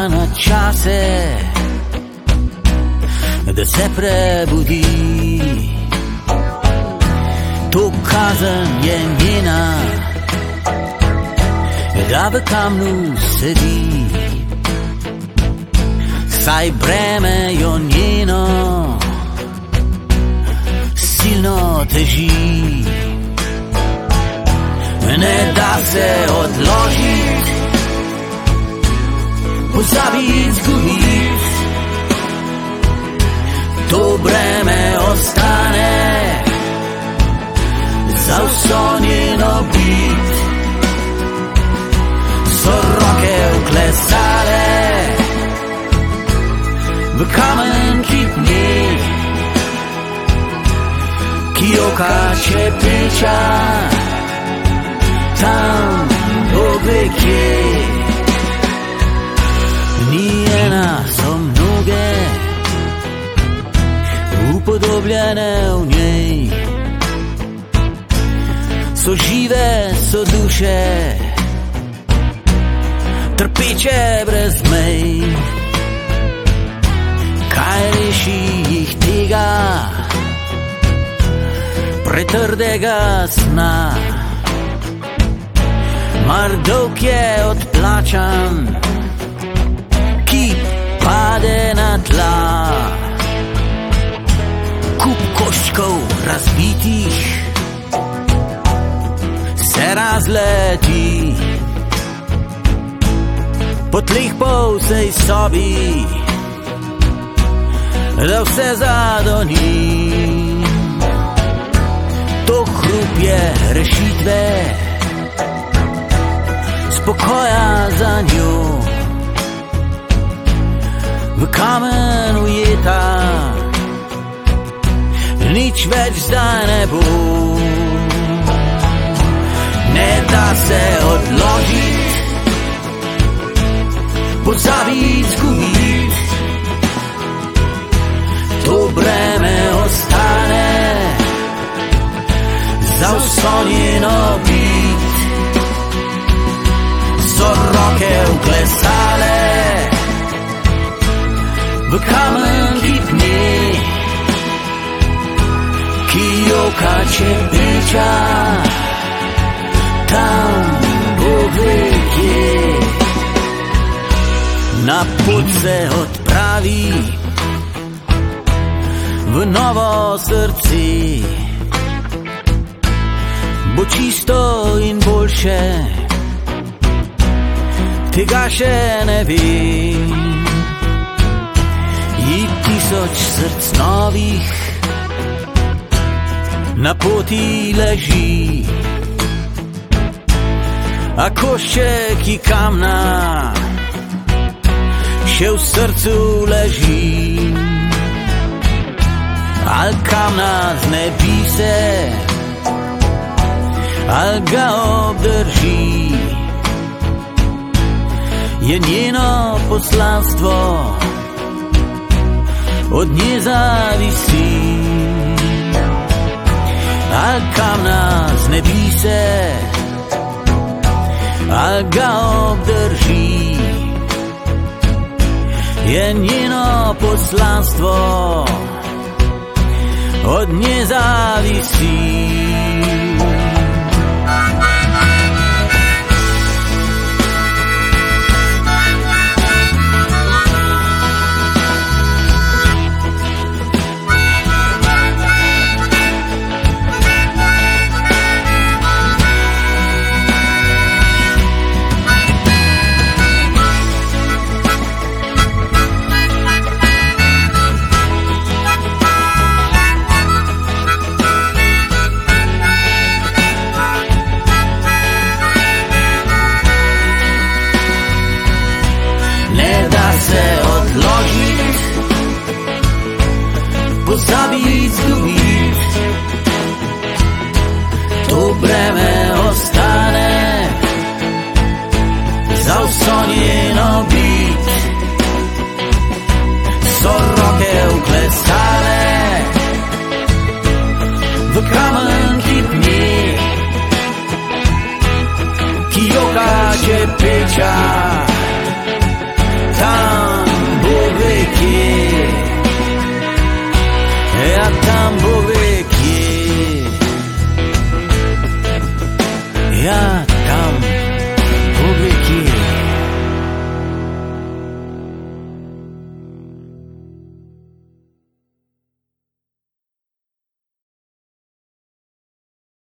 na čase, da se prebudi. To kazen je njena, da v kamnu sedi, saj breme jo njeno silno teži. Ne da se odložit, pozabit, zgubit, to breme ostane za vso njeno bit. So roke vklesale v kamen kitni, ki joka čepiča tam Bog ve kje. Ni ena, so mnoge upodobljene v njej, so žive, so duše, trpeče brez mej. Kaj reši jih tega pretrdega sna? Mar dolg je odplačan, ki pade na tla. Kup koščkov razbitih se razleti po tleh po vsej sobi, da vse zadoni. To hrup je rešitve, spokoja za njo, v kamen ujeta, nič več zdaj ne bo. Ne da se odložit, pozabit, zgubit, to breme ostane za vso njeno bit. So roke vklesale v kamen kitni, ki joka čepiča tam Bog ve kje. Na pot se odpravi v novo srce, bo čisto in boljše, tega še ne vem. Ji 1000 src novih na poti leži, a košček ji kamna še v srcu leži. Al kamna znebi se, al ga obdrži, je njeno poslanstvo, od nje zavisi. Al kamna znebi se, al ga obdrži, je njeno poslanstvo, od nje zavisi. Pozabit, zgubit,